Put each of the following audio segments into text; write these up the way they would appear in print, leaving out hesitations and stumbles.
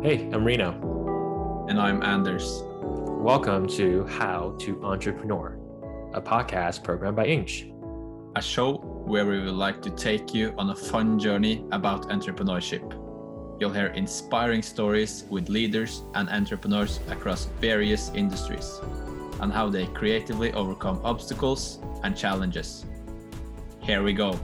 Hey, I'm Reno. And I'm Anders. Welcome to How to Entrepreneur, a podcast programmed by Inch. A show where we would like to take you on a fun journey about entrepreneurship. You'll hear inspiring stories with leaders and entrepreneurs across various industries and how they creatively overcome obstacles and challenges. Here we go.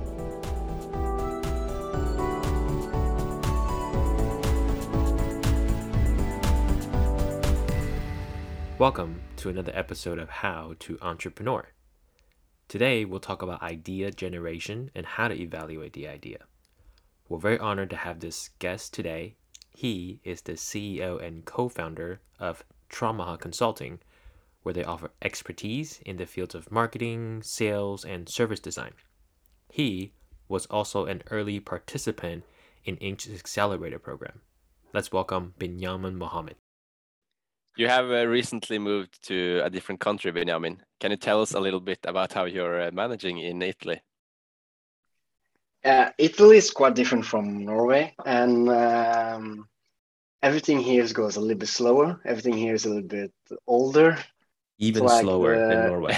Welcome to another episode of How to Entrepreneur. Today, we'll talk about idea generation and how to evaluate the idea. We're very honored to have this guest today. He is the CEO and co-founder of Tramaha Consulting, where they offer expertise in the fields of marketing, sales, and service design. He was also an early participant in Inch's Accelerator program. Let's welcome Binyamin Mohammed. You have recently moved to a different country, Binyamin. Can you tell us a little bit about how you're managing in Italy? Italy is quite different from Norway, and everything here goes a little bit slower. Everything here is a little bit older. Even slower than Norway.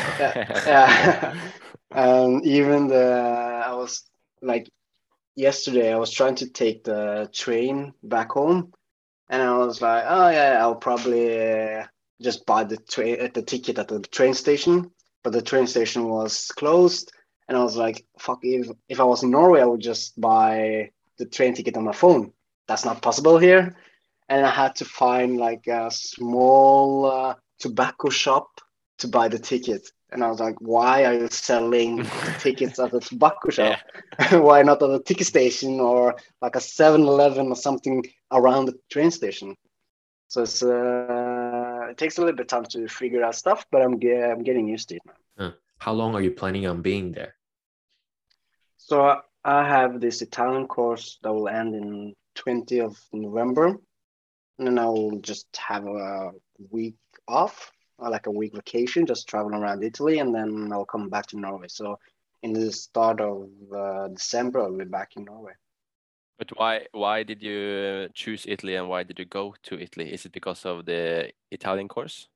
I was like yesterday, I was trying to take the train back home. And I was like, oh yeah, I'll probably just buy the ticket at the train station. But the train station was closed. And I was like, fuck, if I was in Norway, I would just buy the train ticket on my phone. That's not possible here. And I had to find like a small tobacco shop to buy the ticket. And I was like, why are you selling the tickets at the tobacco shop? Why not at a ticket station or like a 7-Eleven or something around the train station? So it takes a little bit of time to figure out stuff, but I'm getting used to it now. How long are you planning on being there? So I have this Italian course that will end in 20th of November. And then I'll just have a week off, or like a week vacation, just traveling around Italy, and then I'll come back to Norway. So in the start of December, I'll be back in Norway. But why did you choose Italy, and why did you go to Italy? Is it because of the Italian course?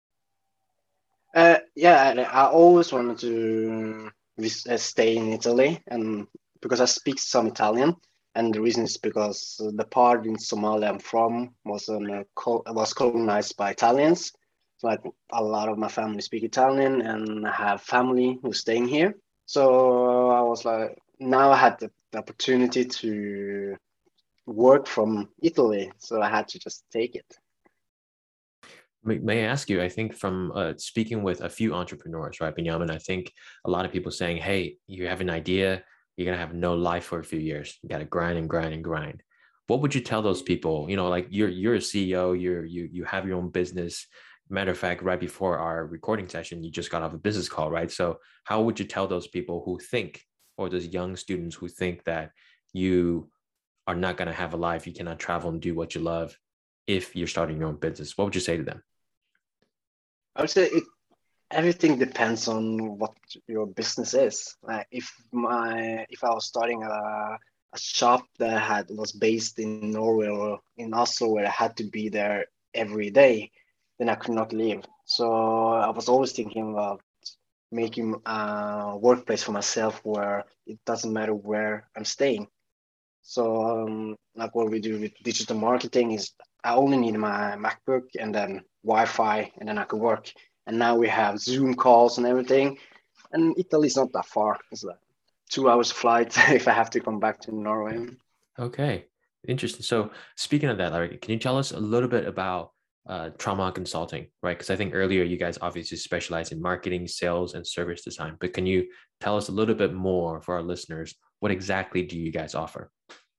Yeah, I always wanted to stay in Italy, and because I speak some Italian. And the reason is because the part in Somalia I'm from was colonized by Italians. So like a lot of my family speak Italian, and I have family who's staying here. So I was like, now I had the opportunity to work from Italy, so I had to just take it. May I ask you, I think from speaking with a few entrepreneurs, right, Binyamin, I think a lot of people saying, hey, you have an idea, you're going to have no life for a few years. You got to grind and grind and grind. What would you tell those people? You know, like you're a CEO, you have your own business. Matter of fact, right before our recording session, you just got off a business call, right? So how would you tell those people who think, or those young students who think that you are not going to have a life, you cannot travel and do what you love if you're starting your own business? What would you say to them? I would say everything depends on what your business is. Like if I was starting a shop that was based in Norway or in Oslo, where I had to be there every day, then I could not leave. So I was always thinking about making a workplace for myself where it doesn't matter where I'm staying. So like what we do with digital marketing is I only need my MacBook and then Wi-Fi, and then I could work. And now we have Zoom calls and everything. And Italy's not that far. It's like 2 hours flight if I have to come back to Norway. Okay, interesting. So speaking of that, Larry, can you tell us a little bit about Tramaha Consulting, right? Because I think earlier you guys obviously specialize in marketing, sales, and service design. But can you tell us a little bit more for our listeners? What exactly do you guys offer?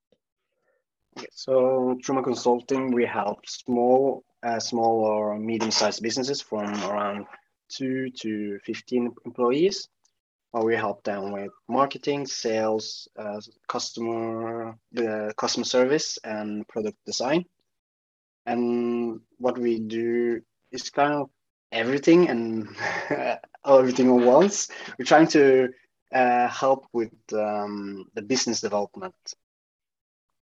So Tramaha Consulting, we help small or medium-sized businesses from around 2 to 15 employees. We help them with marketing, sales, customer service, and product design. And what we do is kind of everything and everything at once. We're trying to help with the business development.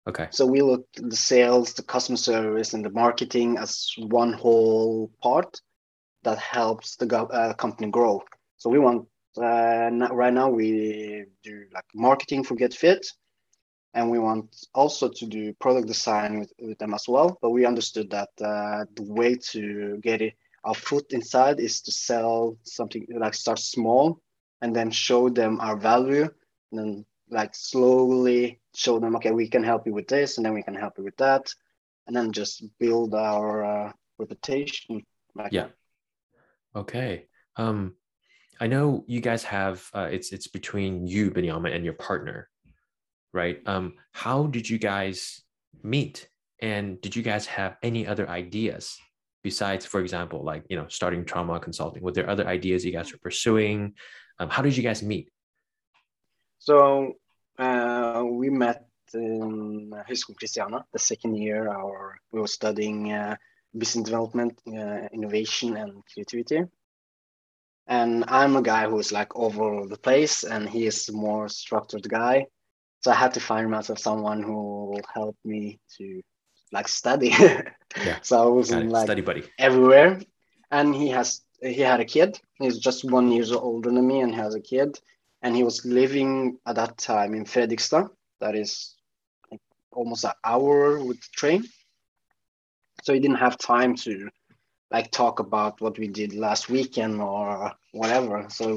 Okay. So we look at the sales, the customer service, and the marketing as one whole part that helps the company grow. So we want right now we do like marketing for Get Fit, and we want also to do product design with them as well. But we understood that the way to get our foot inside is to sell something, like start small and then show them our value, and then like slowly show them, okay, we can help you with this, and then we can help you with that, and then just build our reputation. Like Yeah. Okay. I know you guys have it's between you, Benjamin, and your partner, right? How did you guys meet? And did you guys have any other ideas besides, for example, like, starting trauma consulting? Were there other ideas you guys were pursuing? How did you guys meet? So we met in Högskolan Christiana, the second year. We were studying business development, innovation, and creativity. And I'm a guy who's like all over the place, and he is a more structured guy. So I had to find myself someone who will help me to like study. Yeah, So I was got in it. like Study buddy. everywhere. And he had a kid. He's just 1 year older than me and has a kid. And he was living at that time in Fredrikstad. That is like almost an hour with the train. So he didn't have time to like talk about what we did last weekend or whatever. So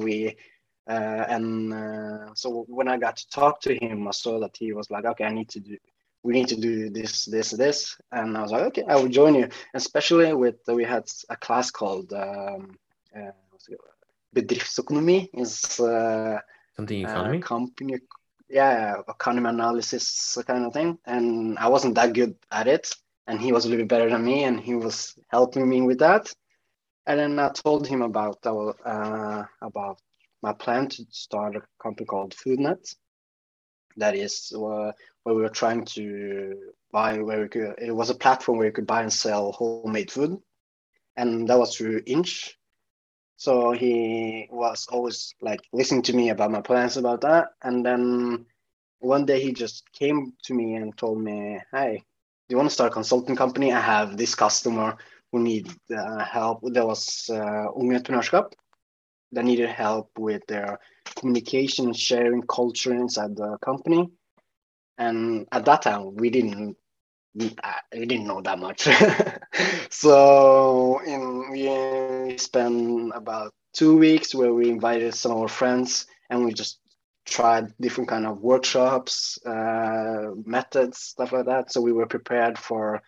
so when I got to talk to him, I saw that he was like, okay, we need to do this, and I was like, okay, I will join you. Especially we had a class called bedriftsøkonomi, is Something economy? company, economy analysis kind of thing, and I wasn't that good at it, and he was a little bit better than me, and he was helping me with that. And then I told him about my plan to start a company called Foodnet. That is where we were trying to buy, it was a platform where you could buy and sell homemade food, and that was through Inch. So he was always like listening to me about my plans about that, and then one day he just came to me and told me, "Hey, do you want to start a consulting company? I have this customer who need help." There was Ung Entreprenørskap that needed help with their communication, sharing culture inside the company. And at that time, we didn't know that much. So we spent about 2 weeks where we invited some of our friends, and we just tried different kind of workshops, methods, stuff like that. So we were prepared for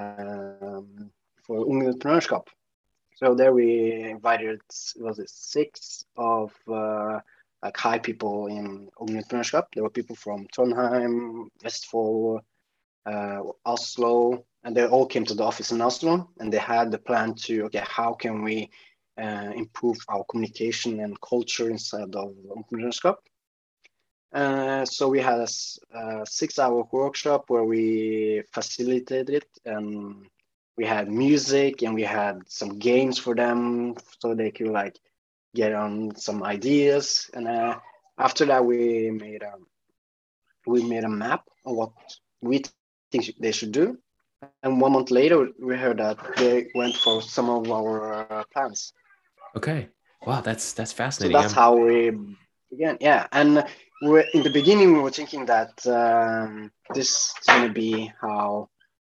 Ung Entreprenørskap. So there we invited, was it 6 of like high people in Ung Entreprenørskap. There were people from Trondheim, Vestfold, Oslo, and they all came to the office in Oslo, and they had the plan to, okay, how can we improve our communication and culture inside of Entreprenørskap? So we had a 6-hour workshop where we facilitated it, and we had music and we had some games for them so they could like get on some ideas. And after that, we made a map of what we think they should do. And 1 month later, we heard that they went for some of our plans. Okay. Wow, that's So fascinating. that's how we began. Yeah, and in the beginning we were thinking that this is going to be how.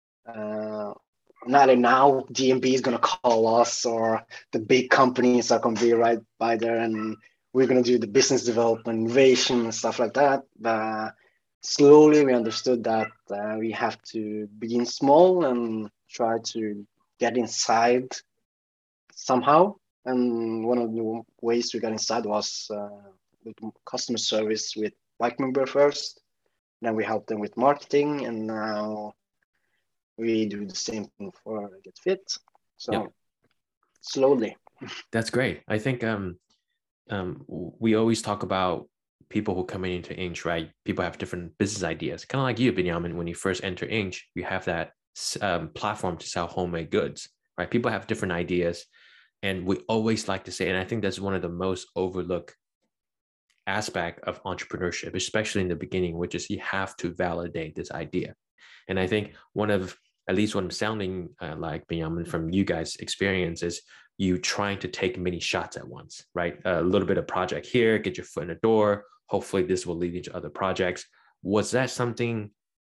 Not now DNB is going to call us, or the big companies are going to be right by there, and we're going to do the business development, innovation, and stuff like that. But slowly we understood that we have to begin small and try to get inside somehow. And one of the ways we got inside was with customer service with Bike Member first. Then we helped them with marketing, and now we do the same thing for Get Fit. So slowly. That's great. I think we always talk about people who come into Inch, right? People have different business ideas. Kind of like you, Benjamin, when you first enter Inch, you have that platform to sell homemade goods, right? People have different ideas. And we always like to say, and I think that's one of the most overlooked aspect of entrepreneurship, especially in the beginning, which is you have to validate this idea. And I think at least what I'm sounding like, Benjamin, from you guys' experience is you trying to take many shots at once, right? A little bit of project here, get your foot in the door. Hopefully this will lead into other projects. Was that something,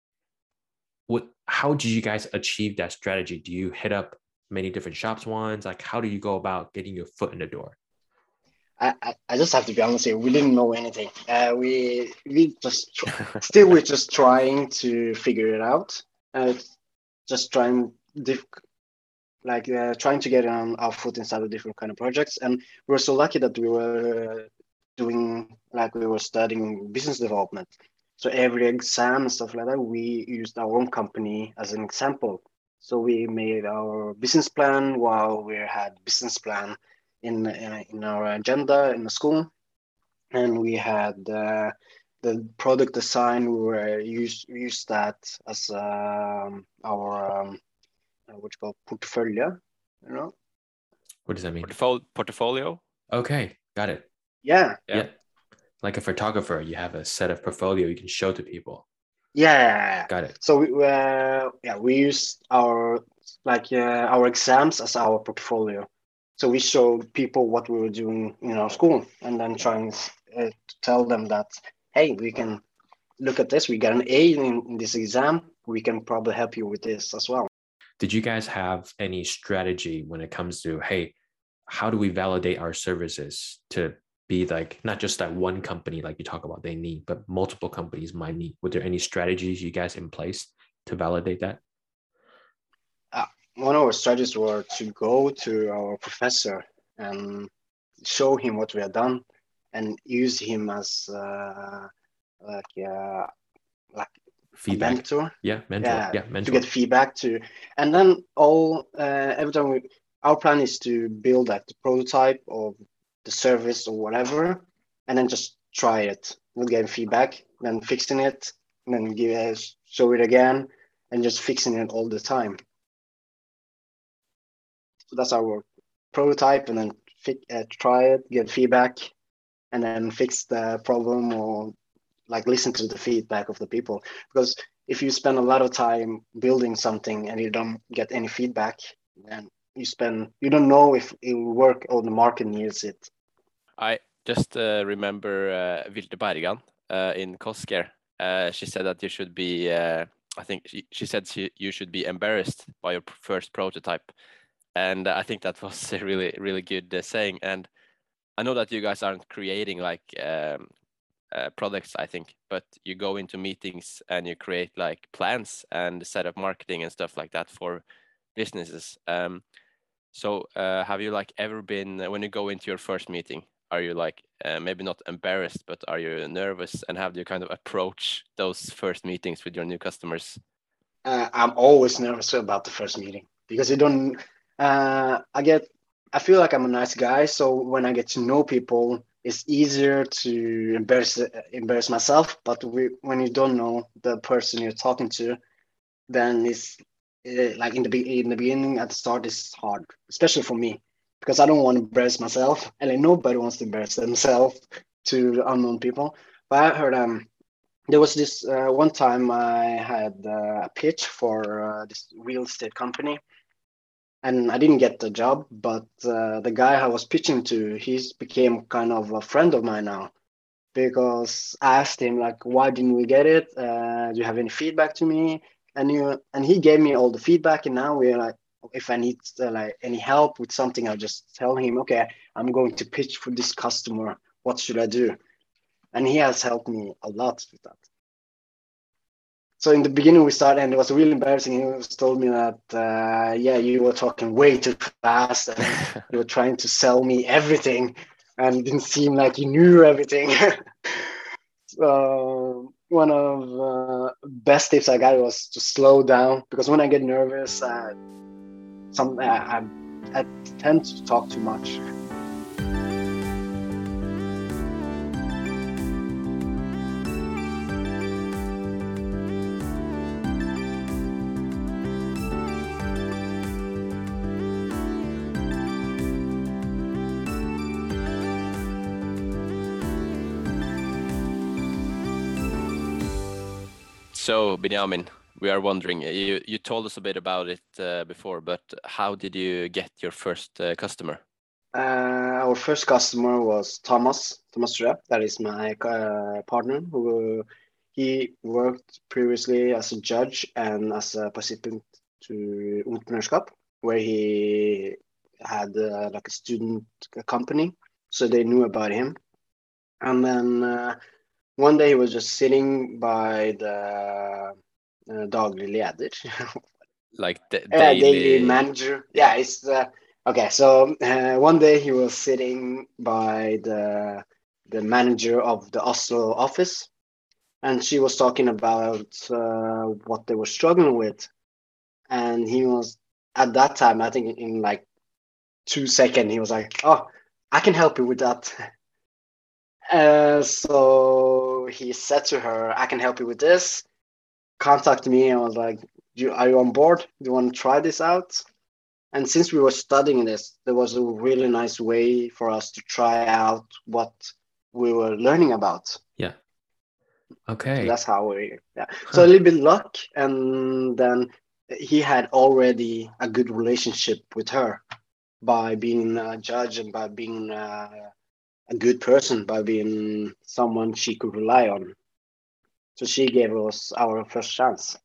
how did you guys achieve that strategy? Do you hit up many different shops once? Like, how do you go about getting your foot in the door? I just have to be honest here. We didn't know anything. We just we're just trying to figure it out. Just trying trying to get on our foot inside of different kind of projects. And we were so lucky that we were studying business development. So every exam and stuff like that, we used our own company as an example. So we made our business plan while we had business plan in our agenda in the school, and we had the product design. We used that as our what you call portfolio. You know, what does that mean? Portfolio. Okay, got it. Yeah. Like a photographer, you have a set of portfolio you can show to people. Yeah, got it. So we used our exams as our portfolio. So we showed people what we were doing in our school, and then trying to tell them that, hey, we can look at this. We got an A in this exam. We can probably help you with this as well. Did you guys have any strategy when it comes to, hey, how do we validate our services to be like not just that one company like you talk about they need, but multiple companies might need? Were there any strategies you guys in place to validate that? One of our strategies were to go to our professor and show him what we had done and use him as feedback. Mentor. Mentor. To get feedback to, and then every time our plan is to build like the prototype of the service or whatever, and then just try it. We'll get feedback, then fixing it, and then show it again, and just fixing it all the time. So that's our prototype, and then try it, get feedback, and then fix the problem or like listen to the feedback of the people. Because if you spend a lot of time building something and you don't get any feedback, then you don't know if it will work or the market needs it. I just remember Vilde Bergan in Coscare. She said that you should be, I think she said you should be embarrassed by your first prototype. And I think that was a really, really good saying. And I know that you guys aren't creating like products, I think, but you go into meetings and you create like plans and set up marketing and stuff like that for businesses. So have you like ever been, when you go into your first meeting, are you like maybe not embarrassed, but are you nervous? And how do you kind of approach those first meetings with your new customers? I'm always nervous about the first meeting because you don't. I feel like I'm a nice guy, so when I get to know people, it's easier to embarrass myself. But when you don't know the person you're talking to, then it's like in the beginning, at the start, it's hard, especially for me, because I don't want to embarrass myself, and like, nobody wants to embarrass themselves to unknown people. But I heard there was this one time I had a pitch for this real estate company. And I didn't get the job, but the guy I was pitching to, he's became kind of a friend of mine now, because I asked him like, why didn't we get it? Do you have any feedback to me? And he gave me all the feedback. And now we're like, if I need like any help with something, I'll just tell him, okay, I'm going to pitch for this customer. What should I do? And he has helped me a lot with that. So in the beginning we started, and it was really embarrassing. He told me that, you were talking way too fast, and you were trying to sell me everything, and it didn't seem like you knew everything. So one of the best tips I got was to slow down, because when I get nervous, I tend to talk too much. So, Benjamin, We are wondering, you told us a bit about it before, but how did you get your first customer? Our first customer was Thomas Røe. That is my partner. He worked previously as a judge and as a participant to Entreprenørskap, where he had like a student company, so they knew about him. And then one day he was just sitting by the daglig leder. Like daily manager. Yeah, it's okay. So one day he was sitting by the manager of the Oslo office, and she was talking about what they were struggling with, and he was at that time, I think in like 2 seconds, he was like, "Oh, I can help you with that." So he said to her, "I can help you with this. Contact me." I was like, "Are you on board? Do you want to try this out?" And since we were studying this, there was a really nice way for us to try out what we were learning about. Yeah. Okay. So that's how So a little bit luck, and then he had already a good relationship with her by being a judge and by being a good person, by being someone she could rely on. So she gave us our first chance.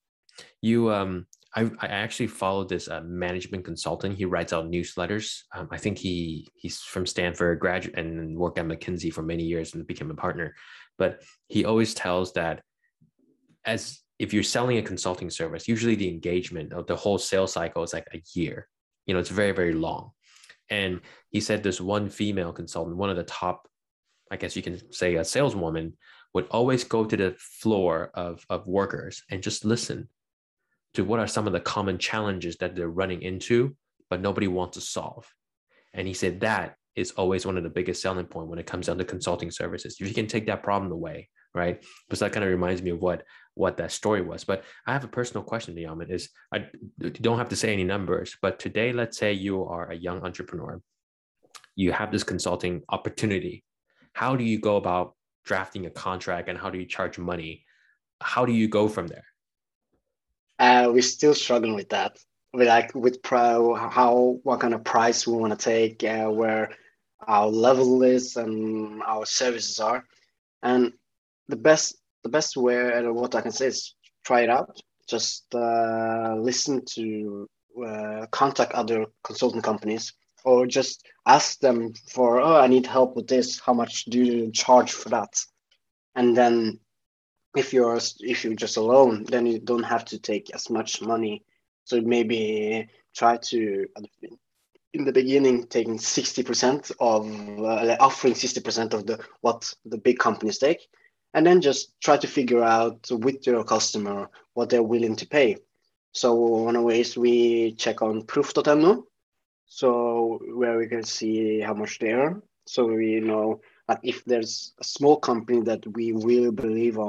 I actually followed this management consultant. He writes out newsletters. I think he's from Stanford, graduate, and worked at McKinsey for many years and became a partner. But he always tells that as if you're selling a consulting service, usually the engagement of the whole sales cycle is like a year. It's very, very long. And he said this one female consultant, one of the top, I guess you can say a saleswoman, would always go to the floor of workers and just listen to what are some of the common challenges that they're running into, but nobody wants to solve. And he said that is always one of the biggest selling point when it comes down to consulting services. If you can take that problem away, right? Because that kind of reminds me of what that story was. But I have a personal question, Niyaman, is you don't have to say any numbers, but today, let's say you are a young entrepreneur. You have this consulting opportunity. How do you go about drafting a contract and how do you charge money? How do you go from there? We're still struggling with that. What kind of price we want to take, where our level is and our services are. And the best way, what I can say is try it out. Just listen to contact other consulting companies, or just ask them for, I need help with this. How much do you charge for that? And then if you're just alone, then you don't have to take as much money. So maybe try to, in the beginning, taking 60% of offering 60% of what the big companies take, and then just try to figure out with your customer what they're willing to pay. So one of the ways we check on proof.no, so where we can see how much they earn. So we know that if there's a small company that we really believe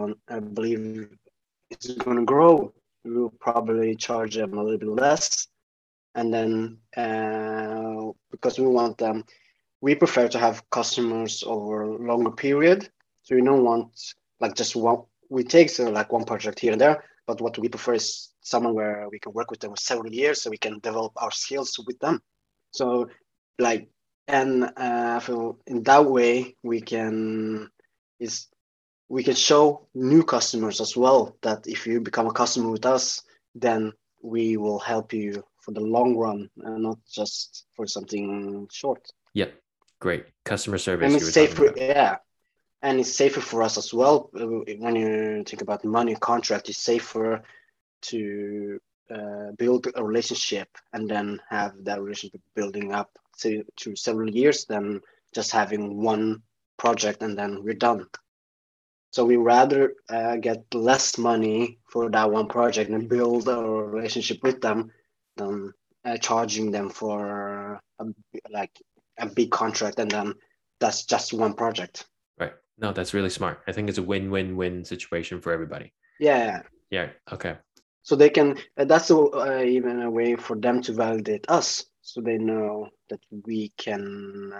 is going to grow, we'll probably charge them a little bit less. And then because we prefer to have customers over a longer period. So we don't want like just one. We take like one project here and there, but what we prefer is someone where we can work with them for several years, so we can develop our skills with them. So I feel in that way we can show new customers as well that if you become a customer with us, then we will help you for the long run and not just for something short. Yep, great customer service. And it's safer, and it's safer for us as well. When you think about money contract, it's safer to build a relationship and then have that relationship building up to several years than just having one project and then we're done. So we rather get less money for that one project and build a relationship with them than charging them for a big contract and then that's just one project. Right. No, that's really smart. I think it's a win-win-win situation for everybody. Yeah. Yeah. Okay. So they can, that's even a way for them to validate us. So they know that we can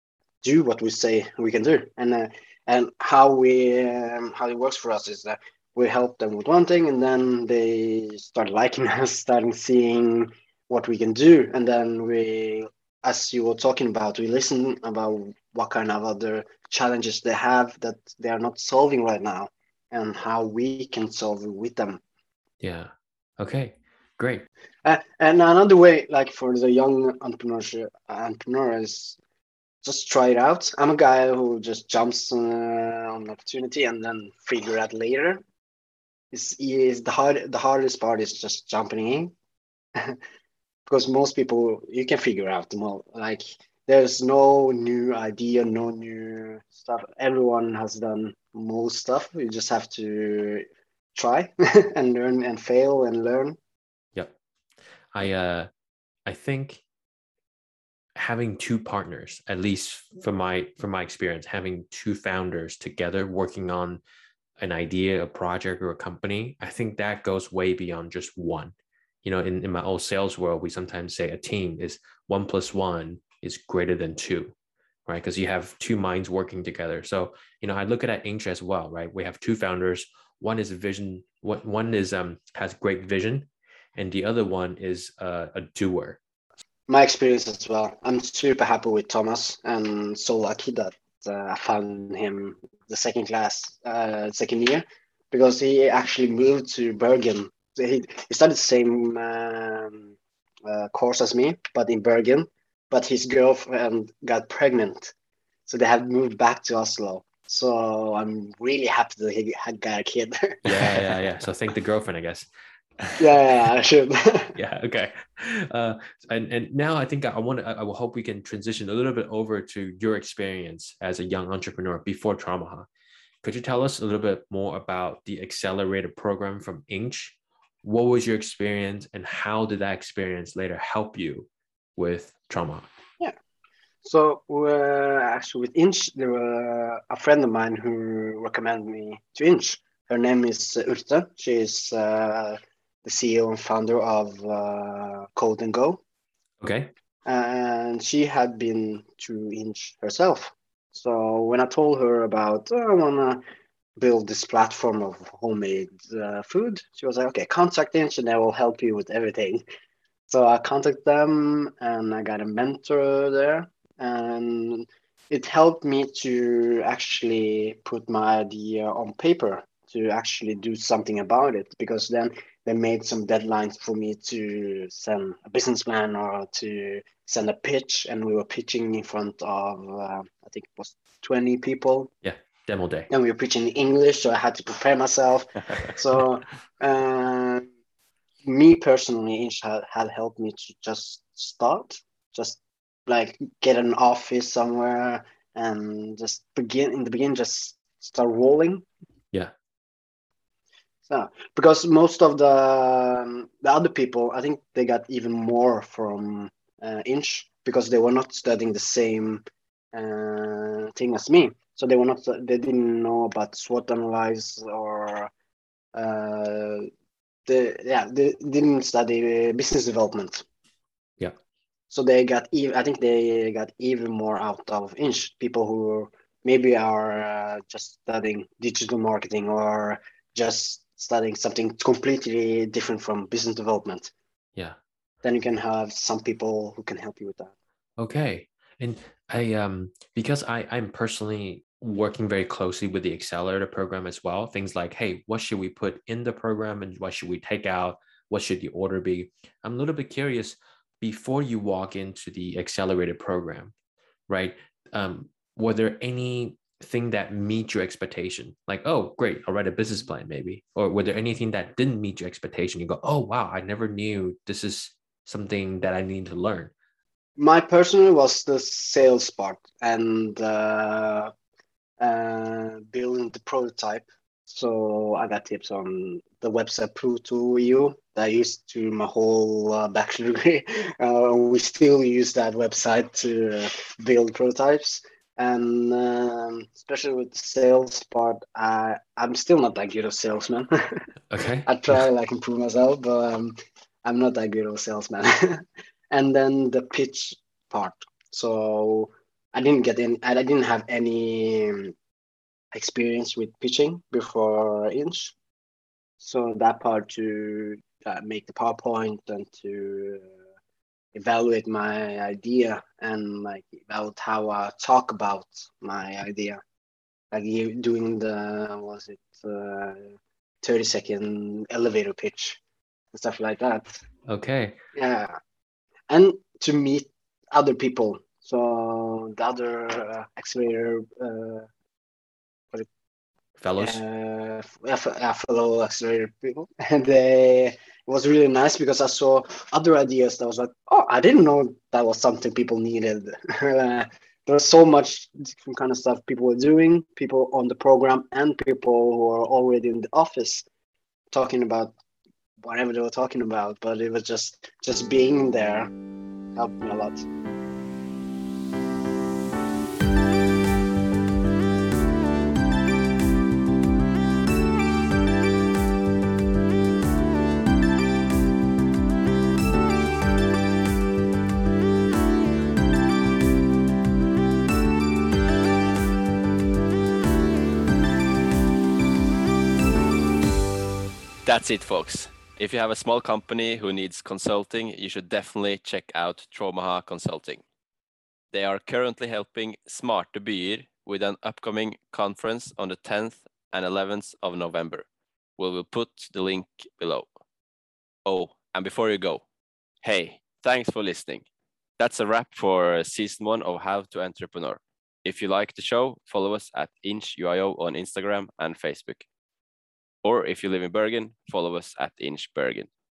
do what we say we can do. And how it works for us is that we help them with one thing, and then they start liking us, starting seeing what we can do, and then we, as you were talking about, we listen about what kind of other challenges they have that they are not solving right now, and how we can solve it with them. Yeah. Okay. Great. And another way, like for the young entrepreneurs, just try it out. I'm a guy who just jumps on an opportunity and then figure out later. Is the hardest part is just jumping in, because most people you can figure out them all. Like there's no new idea, no new stuff. Everyone has done most stuff. You just have to try and learn and fail and learn. Yep. I think having two partners, at least from my experience, having two founders together working on an idea, a project, or a company, I think that goes way beyond just one. In my old sales world, we sometimes say a team is 1+1 is greater than two, right? Because you have two minds working together. So, I look at Inch as well, right? We have two founders. One is one is has great vision, and the other one is a doer. My experience as well. I'm super happy with Thomas, and so lucky that I found him the second year, because he actually moved to Bergen. He started the same course as me, but in Bergen. But his girlfriend got pregnant, so they have moved back to Oslo. So I'm really happy that he had got a kid. Yeah. So thank the girlfriend, I guess. Yeah, I should. Yeah. Okay. And now I think I will hope we can transition a little bit over to your experience as a young entrepreneur before Tramaha. Could you tell us a little bit more about the accelerator program from Inch? What was your experience, and how did that experience later help you with Tramaha? Yeah. So actually with Inch, there were a friend of mine who recommended me to Inch. Her name is Urte. She is the CEO and founder of Code and Go. Okay. And she had been to Inch herself. So when I told her about, I want to build this platform of homemade food, she was like, okay, contact Inch and they will help you with everything. So I contacted them and I got a mentor there. And it helped me to actually put my idea on paper, to actually do something about it, because then they made some deadlines for me to send a business plan or to send a pitch, and we were pitching in front of I think it was 20 people. Yeah, demo day. And we were pitching in English, so I had to prepare myself. So me personally, Inch had helped me to just start, just like get an office somewhere and just begin, just start rolling. Yeah. So, because most of the other people, I think they got even more from Inch, because they were not studying the same thing as me. So they didn't know about SWOT analyze, or they didn't study business development. Yeah. So I think they got even more out of Inch. People who maybe are just studying digital marketing, or just studying something completely different from business development. Yeah. Then you can have some people who can help you with that. Okay. And because I'm personally working very closely with the accelerator program as well, things like, hey, what should we put in the program and what should we take out? What should the order be? I'm a little bit curious, before you walk into the accelerator program, right? Were there anything that meet your expectation? Like, oh, great, I'll write a business plan maybe. Or were there anything that didn't meet your expectation? You go, oh, wow, I never knew this is something that I need to learn. My personal was the sales part, and building the prototype. So I got tips on the website Pro2EU that I used to my whole bachelor degree. We still use that website to build prototypes. And especially with the sales part, I'm still not that good of salesman. Okay. I try like improve myself, but I'm not that good of a salesman. And then the pitch part. So I didn't have any experience with pitching before Inch. So that part to make the PowerPoint and to evaluate my idea and like about how I talk about my idea, like doing the 30-second elevator pitch and stuff like that. Okay. Yeah, and to meet other people. So the other accelerator Fellows. fellow accelerator people, and it was really nice because I saw other ideas that was like, oh, I didn't know that was something people needed. There was so much different kind of stuff people were doing, people on the program and people who are already in the office talking about whatever they were talking about. But it was just being there helped me a lot. That's it, folks. If you have a small company who needs consulting, you should definitely check out Tromaha Consulting. They are currently helping Smarte Byer with an upcoming conference on the 10th and 11th of November. We will put the link below. Oh, and before you go, hey, thanks for listening. That's a wrap for season 1 of How to Entrepreneur. If you like the show, follow us at InchUIO on Instagram and Facebook. Or if you live in Bergen, follow us at Inch Bergen.